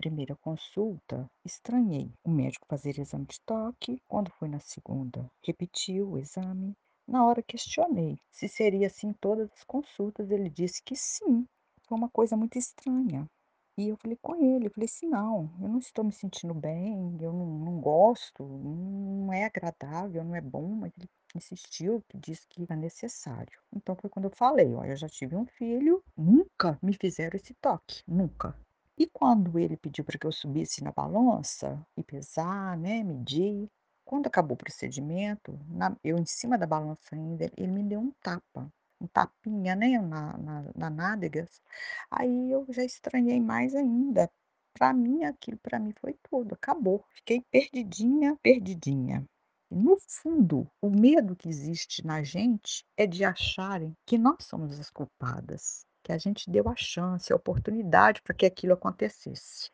primeira consulta, estranhei o médico fazer exame de toque. Quando fui na segunda, repetiu o exame. Na hora questionei se seria assim todas as consultas. Ele disse que sim. Foi uma coisa muito estranha. E eu falei com ele, eu falei assim, não, eu não estou me sentindo bem, eu não gosto, não é agradável, não é bom, mas ele insistiu, que disse que era necessário. Então foi quando eu falei, olha, eu já tive um filho, nunca me fizeram esse toque, nunca. E quando ele pediu para que eu subisse na balança e pesar, né, medir, quando acabou o procedimento, eu em cima da balança ainda, ele me deu um tapinha, né, na nádega. Aí eu já estranhei mais ainda. Para mim foi tudo, acabou. Fiquei perdidinha, perdidinha. E no fundo, o medo que existe na gente é de acharem que nós somos as culpadas, que a gente deu a chance, a oportunidade para que aquilo acontecesse.